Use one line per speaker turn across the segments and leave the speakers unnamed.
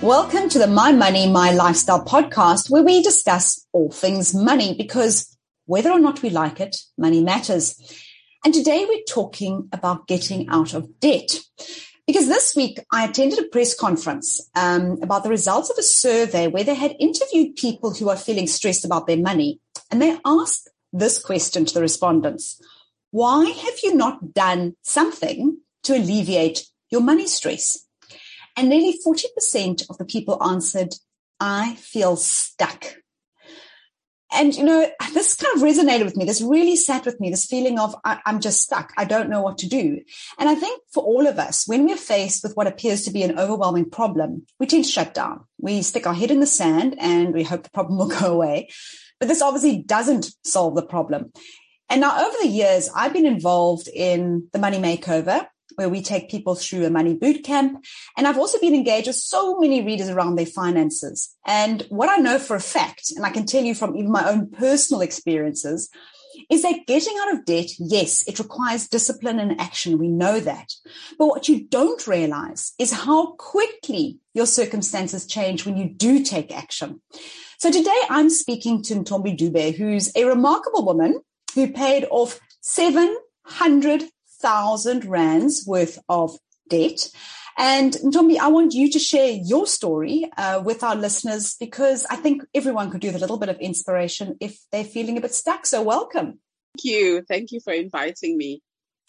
Welcome to the My Money, My Lifestyle podcast, where we discuss all things money, because whether or not we like it, money matters. And today we're talking about getting out of debt. Because this week I attended a press conference about the results of a survey where they had interviewed people who are feeling stressed about their money. And they asked this question to the respondents: why have you not done something to alleviate your money stress? And nearly 40% of the people answered, I feel stuck. And, this kind of resonated with me. This really sat with me, this feeling of I'm just stuck. I don't know what to do. And I think for all of us, when we're faced with what appears to be an overwhelming problem, we tend to shut down. We stick our head in the sand and we hope the problem will go away. But this obviously doesn't solve the problem. And now over the years, I've been involved in the Money Makeover, where we take people through a money boot camp. And I've also been engaged with so many readers around their finances. And what I know for a fact, and I can tell you from even my own personal experiences, is that getting out of debt, yes, it requires discipline and action. We know that. But what you don't realize is how quickly your circumstances change when you do take action. So today I'm speaking to Ntombi Dube, who's a remarkable woman who paid off 700,000 rands worth of debt. And Ntombi, I want you to share your story with our listeners, because I think everyone could do with a little bit of inspiration if they're feeling a bit stuck. So welcome.
Thank you. Thank you for inviting me.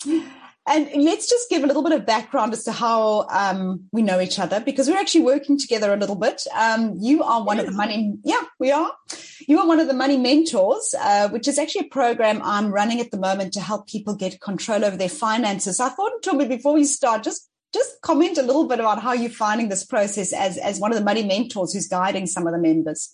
And let's just give a little bit of background as to how we know each other, because we're actually working together a little bit. You are one of the money. Yeah, we are. You are one of the Money Mentors, which is actually a program I'm running at the moment to help people get control over their finances. So I thought, Ntombi, before we start, just comment a little bit about how you're finding this process as one of the Money Mentors who's guiding some of the members.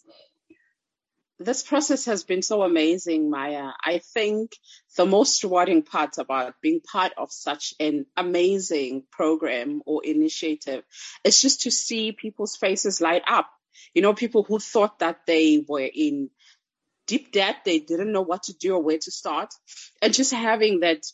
This process has been so amazing, Maya. I think the most rewarding part about being part of such an amazing program or initiative is just to see people's faces light up. People who thought that they were in deep debt, they didn't know what to do or where to start. And just having that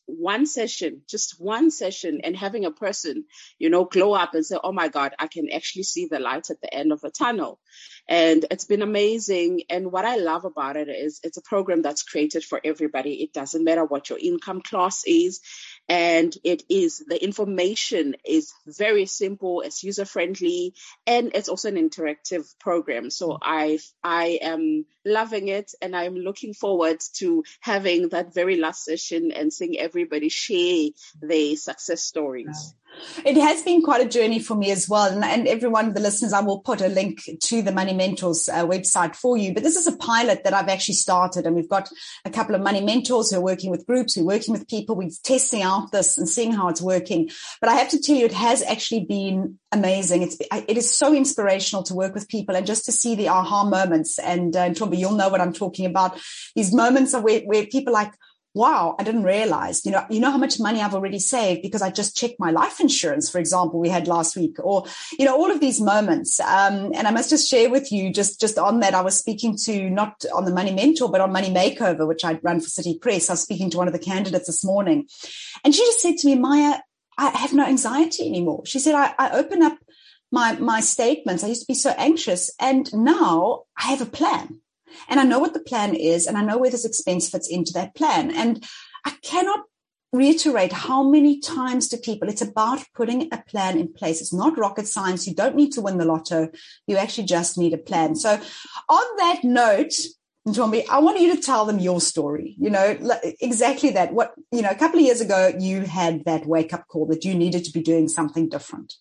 just one session, and having a person, glow up and say, oh my God, I can actually see the light at the end of the tunnel. And it's been amazing. And what I love about it is it's a program that's created for everybody. It doesn't matter what your income class is. And the information is very simple, it's user-friendly, and it's also an interactive program. So I am loving it, and I'm looking forward to having that very last session and seeing everybody share their success stories.
It has been quite a journey for me as well. And every one of the listeners, I will put a link to the Money Mentors website for you. But this is a pilot that I've actually started. And we've got a couple of Money Mentors who are working with groups, who are working with people. We're testing out this and seeing how it's working. But I have to tell you, it has actually been amazing. It is so inspirational to work with people and just to see the aha moments. And Ntombi, you'll know what I'm talking about. These moments of where people are like, wow, I didn't realize, you know how much money I've already saved because I just checked my life insurance, for example, we had last week, or, all of these moments. And I must just share with you just on that, I was speaking to, not on the Money Mentor, but on Money Makeover, which I run for City Press. I was speaking to one of the candidates this morning, and she just said to me, Maya, I have no anxiety anymore. She said, I open up my statements. I used to be so anxious, and now I have a plan. And I know what the plan is, and I know where this expense fits into that plan. And I cannot reiterate how many times to people, it's about putting a plan in place. It's not rocket science. You don't need to win the lotto. You actually just need a plan. So on that note, Ntombi, I want you to tell them your story, exactly that. A couple of years ago, you had that wake-up call that you needed to be doing something different.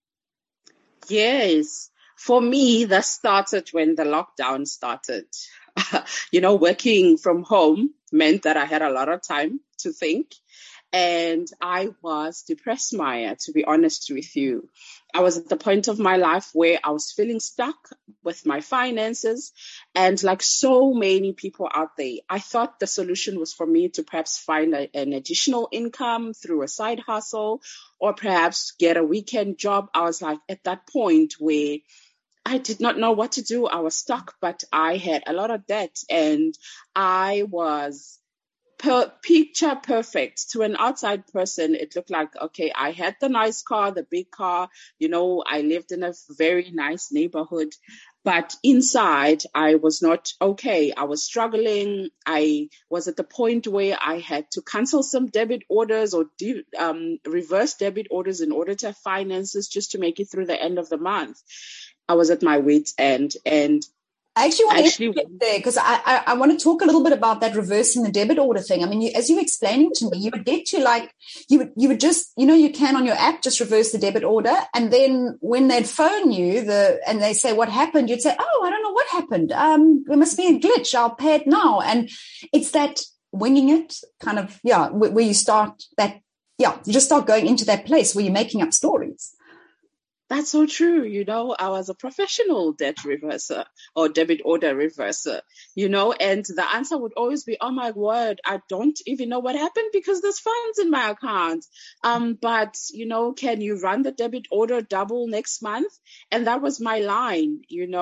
Yes. For me, that started when the lockdown started. Working from home meant that I had a lot of time to think. And I was depressed, Maya, to be honest with you. I was at the point of my life where I was feeling stuck with my finances. And like so many people out there, I thought the solution was for me to perhaps find an additional income through a side hustle, or perhaps get a weekend job. I was like at that point where I did not know what to do. I was stuck, but I had a lot of debt, and I was picture perfect. To an outside person, it looked like, okay, I had the nice car, the big car, I lived in a very nice neighborhood, but inside I was not okay. I was struggling. I was at the point where I had to cancel some debit orders or reverse debit orders in order to have finances just to make it through the end of the month. I was at my wit's end, and
I actually want to get there because I want to talk a little bit about that reversing the debit order thing. I mean, as you were explaining to me, you would get to like, you would just, you can on your app just reverse the debit order. And then when they'd phone you and they say, what happened? You'd say, oh, I don't know what happened. There must be a glitch. I'll pay it now. And it's that winging it kind of, where you start that, you just start going into that place where you're making up stories.
That's so true. I was a professional debt reverser or debit order reverser, and the answer would always be, oh my word, I don't even know what happened because there's funds in my account. But, can you run the debit order double next month? And that was my line,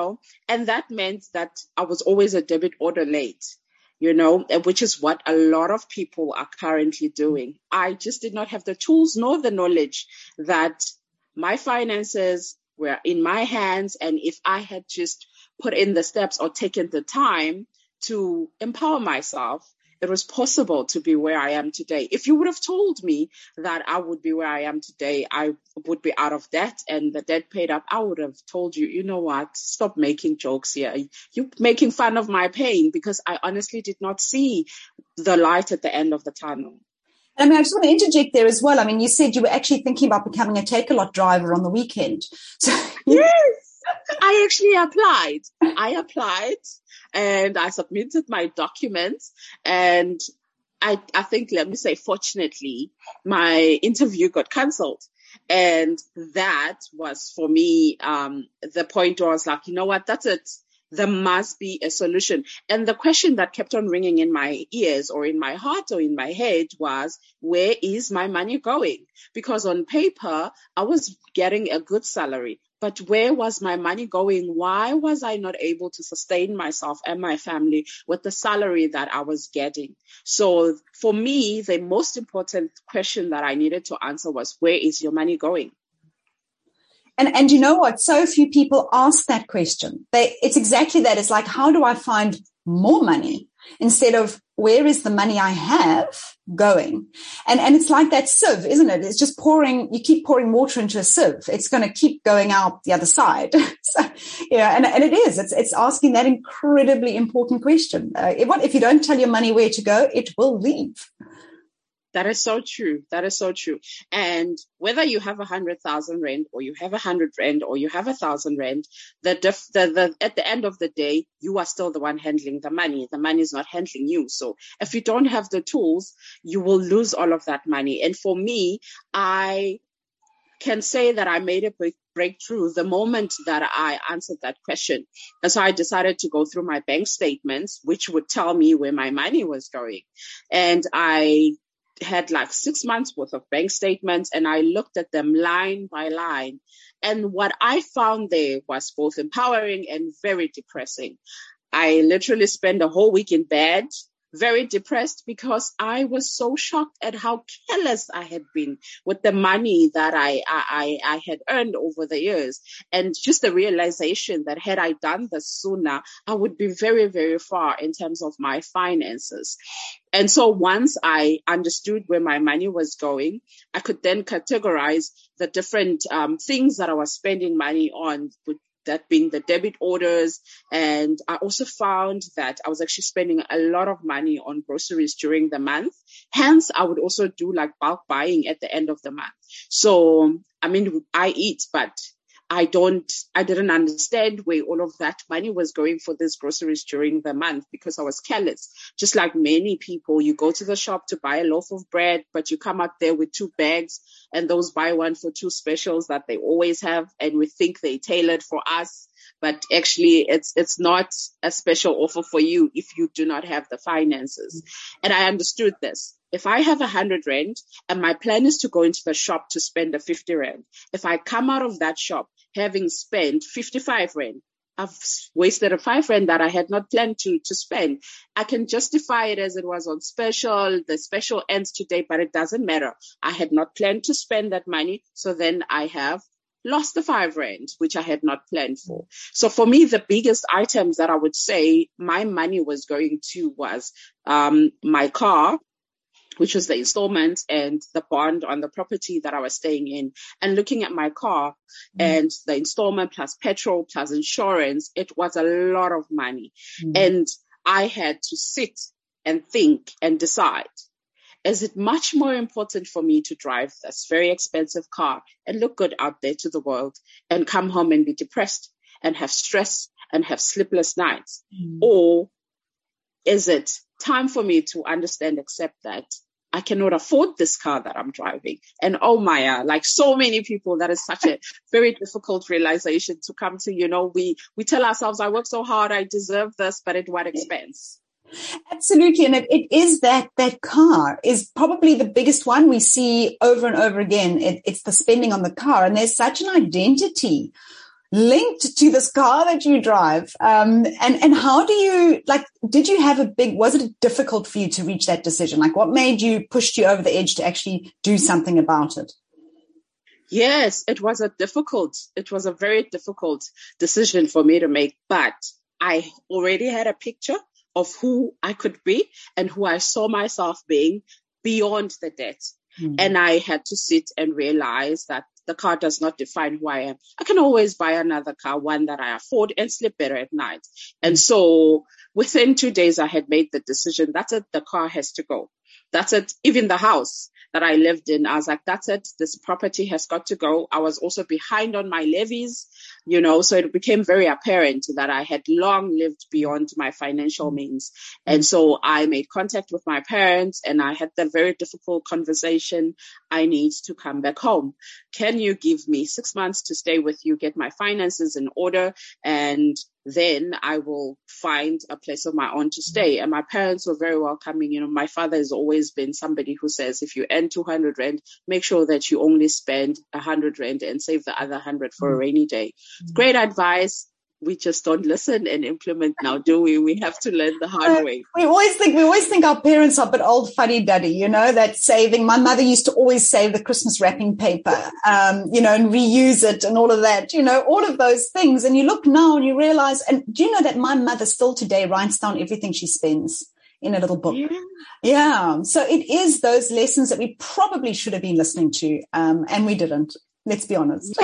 and that meant that I was always a debit order late. Which is what a lot of people are currently doing. I just did not have the tools nor the knowledge that my finances were in my hands. And if I had just put in the steps or taken the time to empower myself, it was possible to be where I am today. If you would have told me that I would be where I am today, I would be out of debt and the debt paid up, I would have told you, you know what, stop making jokes here. You're making fun of my pain, because I honestly did not see the light at the end of the tunnel.
I mean, I just want to interject there as well. I mean, you said you were actually thinking about becoming a Takealot driver on the weekend. So
yes, I actually applied. I applied and I submitted my documents. And I think, let me say, fortunately, my interview got cancelled. And that was for me the point where I was like, you know what, that's it. There must be a solution. And the question that kept on ringing in my ears or in my heart or in my head was, where is my money going? Because on paper, I was getting a good salary, but where was my money going? Why was I not able to sustain myself and my family with the salary that I was getting? So for me, the most important question that I needed to answer was, where is your money going?
And you know what? So few people ask that question. It's exactly that. It's like, how do I find more money instead of where is the money I have going? And it's like that sieve, isn't it? It's just you keep pouring water into a sieve. It's going to keep going out the other side. So, and it is. It's asking that incredibly important question. If you don't tell your money where to go, it will leave.
That is so true. That is so true. And whether you have 100,000 rand or you have 100 rand or you have 1,000 rand, at the end of the day, you are still the one handling the money. The money is not handling you. So if you don't have the tools, you will lose all of that money. And for me, I can say that I made a breakthrough the moment that I answered that question. And so I decided to go through my bank statements, which would tell me where my money was going. And I had like 6 months worth of bank statements, and I looked at them line by line. And what I found there was both empowering and very depressing. I literally spent a whole week in bed, very depressed, because I was so shocked at how careless I had been with the money that I had earned over the years. And just the realization that had I done this sooner, I would be very, very far in terms of my finances. And so once I understood where my money was going, I could then categorize the different things that I was spending money on, that being the debit orders. And I also found that I was actually spending a lot of money on groceries during the month. Hence, I would also do like bulk buying at the end of the month. So, I mean, I eat, but I didn't understand where all of that money was going for these groceries during the month, because I was careless. Just like many people, you go to the shop to buy a loaf of bread, but you come out there with 2 bags and those buy 1 for 2 specials that they always have. And we think they tailored for us, but actually it's not a special offer for you if you do not have the finances. And I understood this. If I have 100 rand and my plan is to go into the shop to spend a 50 rand, if I come out of that shop having spent 55 rand, I've wasted a 5 rand that I had not planned to spend. I can justify it as it was on special. The special ends today, but it doesn't matter. I had not planned to spend that money. So then I have lost the 5 rand, which I had not planned for. So for me, the biggest items that I would say my money was going to was my car, which was the installment and the bond on the property that I was staying in. And looking at my car and the installment plus petrol plus insurance, it was a lot of money. And I had to sit and think and decide, is it much more important for me to drive this very expensive car and look good out there to the world and come home and be depressed and have stress and have sleepless nights? Or is it time for me to understand, accept that I cannot afford this car that I'm driving? And oh Maya, like so many people, that is such a very difficult realization to come to. We tell ourselves, I work so hard, I deserve this, but at what expense?
Absolutely. And it is that car is probably the biggest one we see over and over again. It's the spending on the car. And there's such an identity linked to this car that you drive. And how do you, did you have was it difficult for you to reach that decision? Like what pushed you over the edge to actually do something about it?
Yes, it was a very difficult decision for me to make, but I already had a picture of who I could be and who I saw myself being beyond the debt. And I had to sit and realize that the car does not define who I am. I can always buy another car, one that I afford, and sleep better at night. And so within 2 days, I had made the decision, that's it, the car has to go. That's it. Even the house that I lived in, I was like, that's it, this property has got to go. I was also behind on my levies, so it became very apparent that I had long lived beyond my financial means. And so I made contact with my parents and I had that very difficult conversation. I need to come back home. Can you give me 6 months to stay with you, get my finances in order, and then I will find a place of my own to stay? And my parents were very welcoming. My father has always been somebody who says, if you earn 200 rand, make sure that you only spend 100 rand and save the other 100 for a rainy day. Great advice. We just don't listen and implement now, do we? We have to learn the hard way.
We always think our parents are a bit old fuddy-duddy, that saving. My mother used to always save the Christmas wrapping paper, and reuse it and all of that, all of those things. And you look now and you realize, and do you know that my mother still today writes down everything she spends in a little book? Yeah. So it is those lessons that we probably should have been listening to, and we didn't. Let's be honest.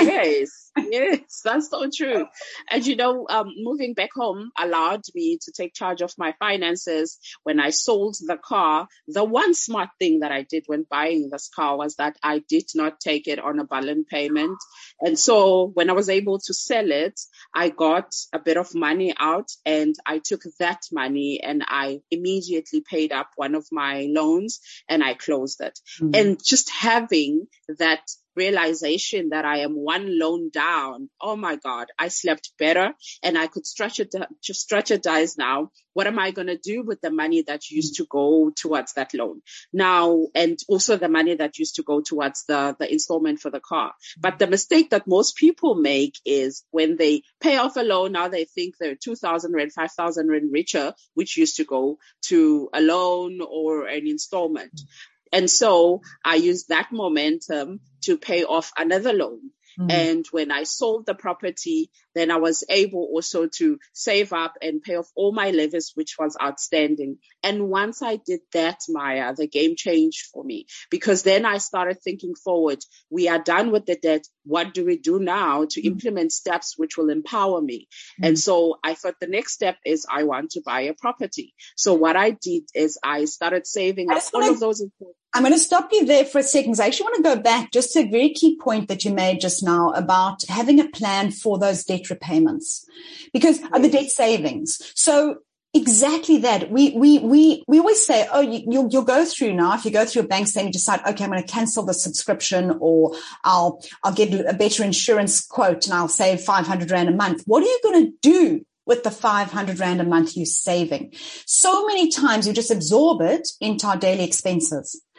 Yes, that's so true. And, moving back home allowed me to take charge of my finances. When I sold the car, the one smart thing that I did when buying this car was that I did not take it on a balloon payment. And so when I was able to sell it, I got a bit of money out and I took that money and I immediately paid up one of my loans and I closed it. And just having that realization that I am one loan down, oh my God, I slept better and I could strategize now. What am I going to do with the money that used to go towards that loan now? And also the money that used to go towards the installment for the car. But the mistake that most people make is when they pay off a loan, now they think they're 2,000 rand, 5,000 rand richer, which used to go to a loan or an installment. And so I used that momentum to pay off another loan. And when I sold the property, then I was able also to save up and pay off all my levies, which was outstanding. And once I did that, Maya, the game changed for me, because then I started thinking forward. We are done with the debt. What do we do now to implement steps which will empower me? And so I thought the next step is I want to buy a property. So what I did is I started saving up all of those.
I'm going to stop you there for a second, because I actually want to go back just to a very key point that you made just now about having a plan for those debt repayments, because the debt savings. So exactly that. We always say, oh, you'll go through now. If you go through your bank statement, you decide, okay, I'm going to cancel the subscription, or I'll get a better insurance quote and I'll save 500 rand a month. What are you going to do with the 500 rand a month you're saving? So many times we just absorb it into our daily expenses.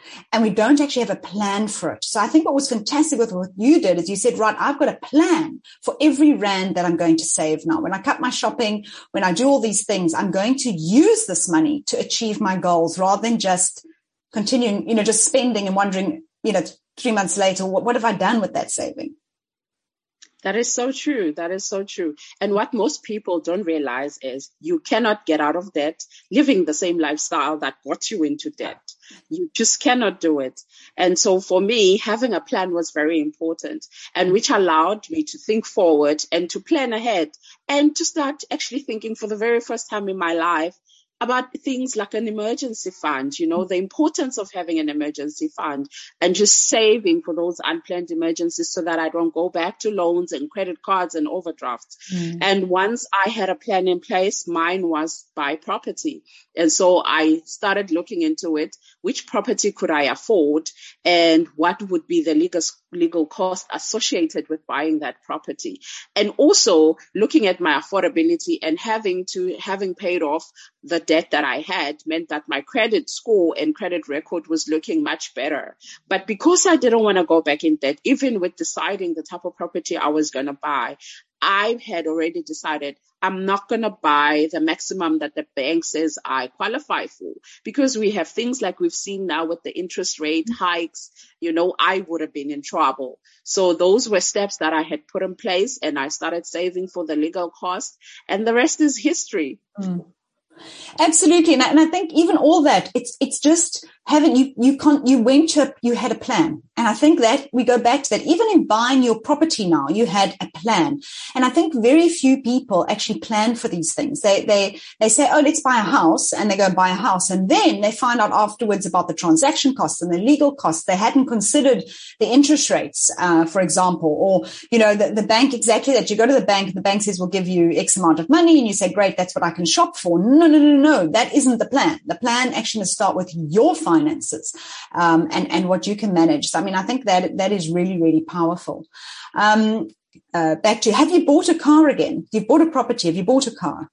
and we don't actually have a plan for it. So I think what was fantastic with what you did is you said, right, I've got a plan for every rand that I'm going to save now. When I cut my shopping, when I do all these things, I'm going to use this money to achieve my goals rather than just continuing, just spending and wondering, 3 months later, what have I done with that saving?
That is so true. That is so true. And what most people don't realize is you cannot get out of debt living the same lifestyle that got you into debt. You just cannot do it. And so for me, having a plan was very important, and which allowed me to think forward and to plan ahead and to start actually thinking for the very first time in my life about things like an emergency fund, the importance of having an emergency fund and just saving for those unplanned emergencies so that I don't go back to loans and credit cards and overdrafts. And once I had a plan in place, mine was buy property. And so I started looking into it. Which property could I afford and what would be the legal cost associated with buying that property? And also looking at my affordability and having paid off the debt that I had meant that my credit score and credit record was looking much better. But because I didn't want to go back in debt, even with deciding the type of property I was going to buy, I had already decided I'm not going to buy the maximum that the bank says I qualify for, because we have things like we've seen now with the interest rate hikes, I would have been in trouble. So those were steps that I had put in place, and I started saving for the legal cost, and the rest is history.
Absolutely. And I think even all that, it's just having, you had a plan. And I think that we go back to that. Even in buying your property now, you had a plan. And I think very few people actually plan for these things. They say, oh, let's buy a house, and they go buy a house. And then they find out afterwards about the transaction costs and the legal costs. They hadn't considered the interest rates, for example, or, the bank, exactly that. You go to the bank and the bank says, we'll give you X amount of money. And you say, great, that's what I can shop for. No. That isn't the plan. The plan actually must start with your finances, and what you can manage. So, I think that is really, really powerful. Back to, have you bought a car again? You've bought a property. Have you bought a car?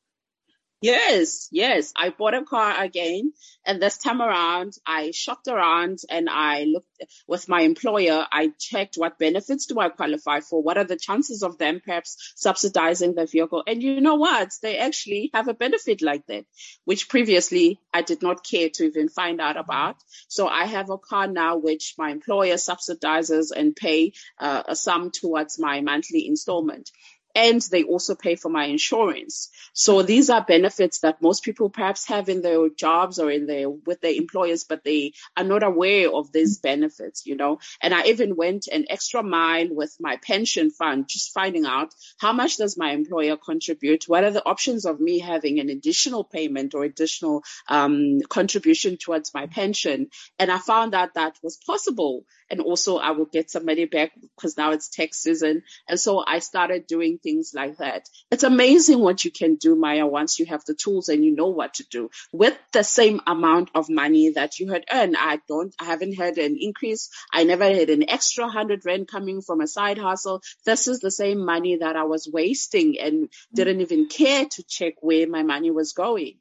Yes. I bought a car again. And this time around, I shopped around and I looked with my employer. I checked what benefits do I qualify for? What are the chances of them perhaps subsidizing the vehicle? And you know what? They actually have a benefit like that, which previously I did not care to even find out about. So I have a car now, which my employer subsidizes and pay a sum towards my monthly installment. And they also pay for my insurance. So these are benefits that most people perhaps have in their jobs or with their employers, but they are not aware of these benefits, And I even went an extra mile with my pension fund, just finding out how much does my employer contribute? What are the options of me having an additional payment or additional contribution towards my pension? And I found out that was possible. And also I will get some money back because now it's tax season. And so I started doing things like that. It's amazing what you can do, Maya, once you have the tools and you know what to do with the same amount of money that you had earned. I haven't had an increase. I never had an extra 100 rand coming from a side hustle. This is the same money that I was wasting and didn't even care to check where my money was going.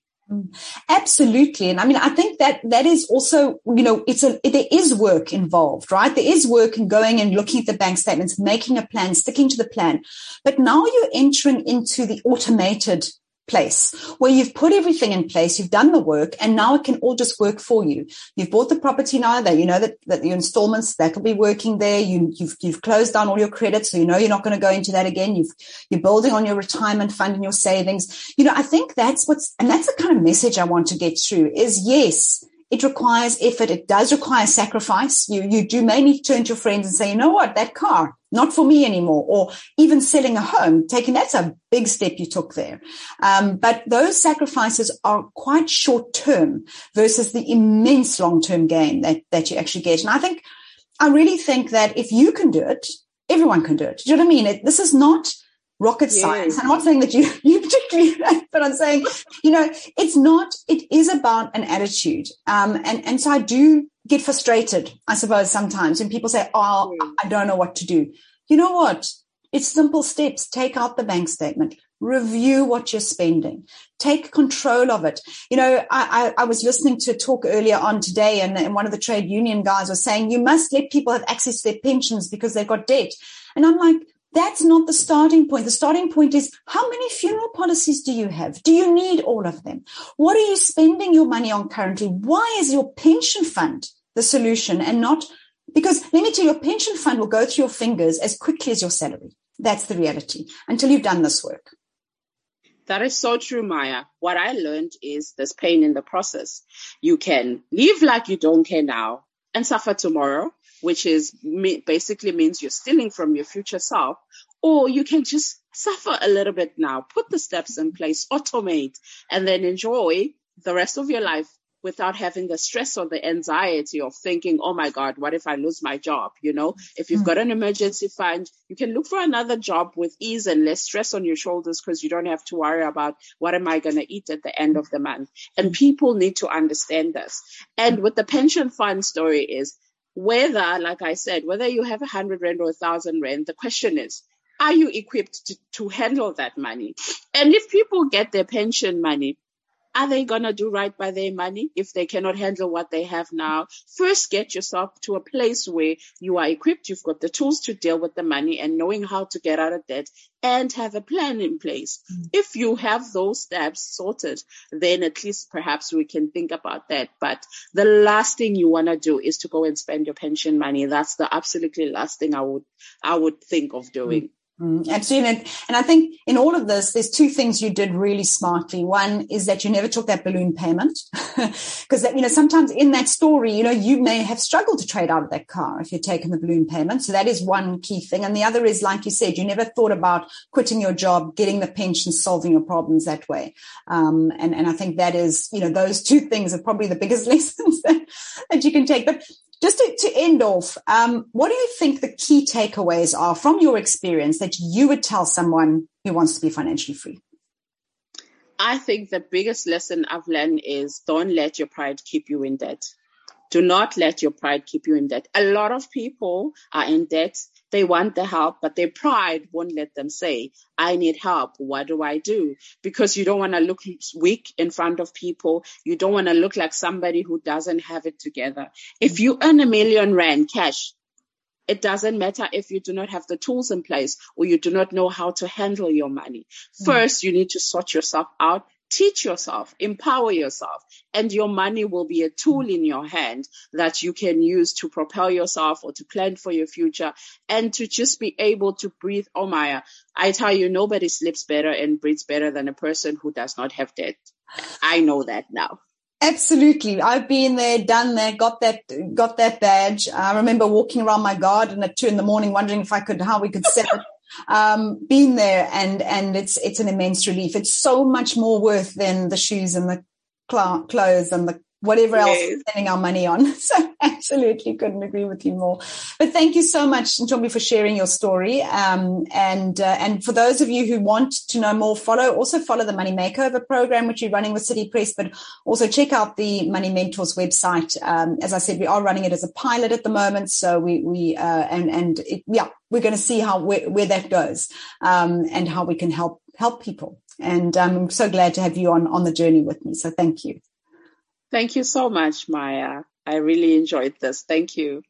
Absolutely. And I think that is also, there is work involved, right? There is work in going and looking at the bank statements, making a plan, sticking to the plan. But now you're entering into the automated place where you've put everything in place, you've done the work, and now it can all just work for you. You've bought the property now, that you know that your installments, that'll be working there. You've closed down all your credits, so you know you're not going to go into that again. You're building on your retirement fund and your savings. I think that's the kind of message I want to get through is, yes, it requires effort. It does require sacrifice. You may need to turn to your friends and say, you know what, that car, not for me anymore, or even selling a home, that's a big step you took there. But those sacrifices are quite short term versus the immense long term gain that you actually get. And I really think that if you can do it, everyone can do it. Do you know what I mean? This is not rocket science. I'm not saying that you particularly, but I'm saying, it is about an attitude. And so I do get frustrated, I suppose, sometimes when people say, oh, I don't know what to do. You know what? It's simple steps. Take out the bank statement, review what you're spending. Take control of it. You know, I was listening to a talk earlier on today, and one of the trade union guys was saying, you must let people have access to their pensions because they've got debt. And I'm like, that's not the starting point. The starting point is, how many funeral policies do you have? Do you need all of them? What are you spending your money on currently? Why is your pension fund the solution and not, because let me tell you, your pension fund will go through your fingers as quickly as your salary. That's the reality until you've done this work.
That is so true, Maya. What I learned is there's pain in the process. You can live like you don't care now and suffer tomorrow, which is basically means you're stealing from your future self, or you can just suffer a little bit now, put the steps in place, automate, and then enjoy the rest of your life without having the stress or the anxiety of thinking, oh my God, what if I lose my job? You know, if you've got an emergency fund, you can look for another job with ease and less stress on your shoulders because you don't have to worry about what am I going to eat at the end of the month. And people need to understand this. And with the pension fund story is whether, like I said, whether you have 100 Rand or 1,000 Rand, the question is, are you equipped to handle that money? And if people get their pension money, are they going to do right by their money if they cannot handle what they have now? First, get yourself to a place where you are equipped. You've got the tools to deal with the money and knowing how to get out of debt and have a plan in place. If you have those steps sorted, then at least perhaps we can think about that. But the last thing you want to do is to go and spend your pension money. That's the absolutely last thing I would think of doing.
Absolutely. And I think in all of this, there's two things you did really smartly. One is that you never took that balloon payment because that, you know, sometimes in that story, you know, you may have struggled to trade out of that car if you'd taken the balloon payment. So that is one key thing. And the other is, like you said, you never thought about quitting your job, getting the pension, solving your problems that way. And I think that is, you know, those two things are probably the biggest lessons that you can take. But just to end off, what do you think the key takeaways are from your experience that you would tell someone who wants to be financially free?
I think the biggest lesson I've learned is don't let your pride keep you in debt. Do not let your pride keep you in debt. A lot of people are in debt. They want the help, but their pride won't let them say, I need help. What do I do? Because you don't want to look weak in front of people. You don't want to look like somebody who doesn't have it together. If you earn 1 million Rand cash, it doesn't matter if you do not have the tools in place or you do not know how to handle your money. First, you need to sort yourself out. Teach yourself, empower yourself, and your money will be a tool in your hand that you can use to propel yourself or to plan for your future and to just be able to breathe. Oh, Maya, I tell you, nobody sleeps better and breathes better than a person who does not have debt. I know that now.
Absolutely. I've been there, done that, got that badge. I remember walking around my garden at 2 a.m, wondering how we could sell it. Been there and it's an immense relief. It's so much more worth than the shoes and the clothes and the whatever else we're spending our money on. So absolutely couldn't agree with you more. But thank you so much, Nthombhi, for sharing your story. And for those of you who want to know more, also follow the Money Makeover program, which we're running with City Press, but also check out the Money Mentors website. As I said, we are running it as a pilot at the moment. So we're going to see where that goes, and how we can help people. And I'm so glad to have you on the journey with me. So thank you.
Thank you so much, Maya. I really enjoyed this. Thank you.